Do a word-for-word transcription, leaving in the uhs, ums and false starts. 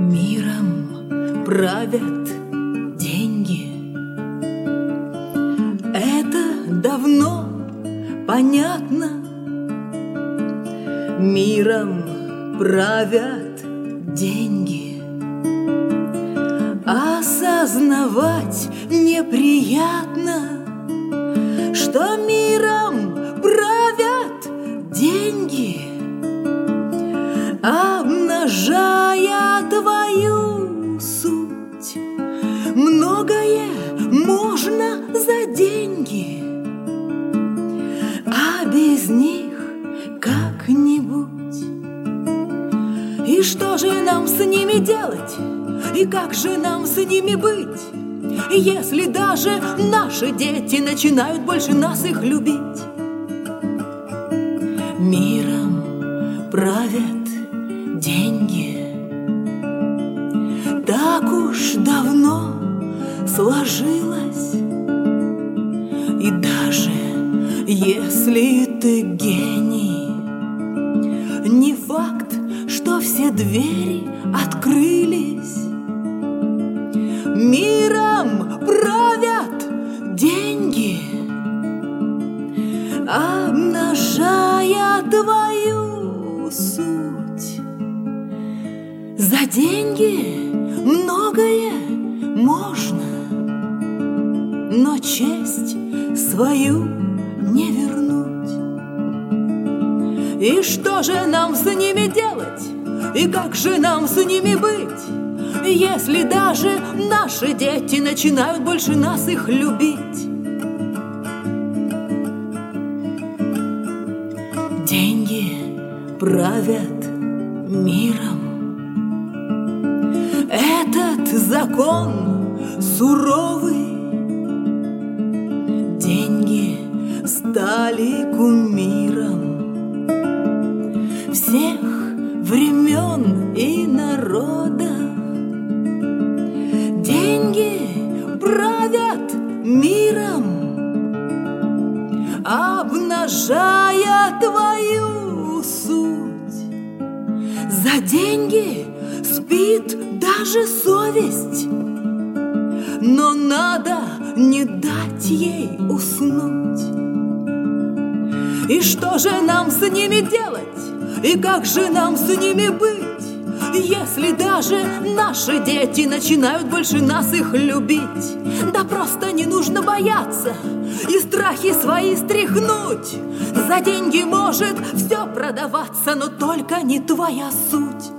Миром правят деньги. Это давно понятно. Миром правят деньги. Осознавать неприятно, что миром правят деньги, обнажая твою суть. Многое можно за деньги, а без них как-нибудь. И что же нам с ними делать? И как же нам с ними быть, если даже наши дети начинают больше нас их любить? Миром правят деньги. Так уж давно сложилось. И даже если ты гений, не факт, что все двери открылись. Миром правят деньги, обнажая твою суть. За деньги многое можно, но честь свою не вернуть. И что же нам с ними делать? И как же нам с ними быть, если даже наши дети начинают больше нас их любить? Деньги правят миром. Этот закон суровый. Деньги стали кумиром всех времен и народов. Деньги правят миром, обнажая твою суть. За деньги спит даже совесть, но надо не дать ей уснуть. И что же нам с ними делать? И как же нам с ними быть, если даже наши дети начинают больше нас их любить? Да просто не нужно бояться и страхи свои стряхнуть. За деньги может все продаваться, но только не твоя суть.